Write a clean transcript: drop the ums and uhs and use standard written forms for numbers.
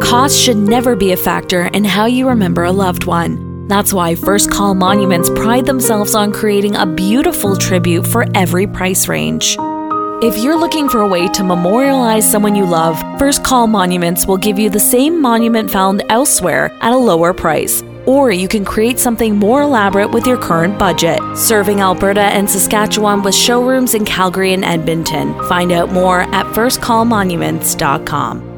Cost should never be a factor in how you remember a loved one. That's why First Call Monuments pride themselves on creating a beautiful tribute for every price range. If you're looking for a way to memorialize someone you love, First Call Monuments will give you the same monument found elsewhere at a lower price. Or you can create something more elaborate with your current budget. Serving Alberta and Saskatchewan with showrooms in Calgary and Edmonton. Find out more at firstcallmonuments.com.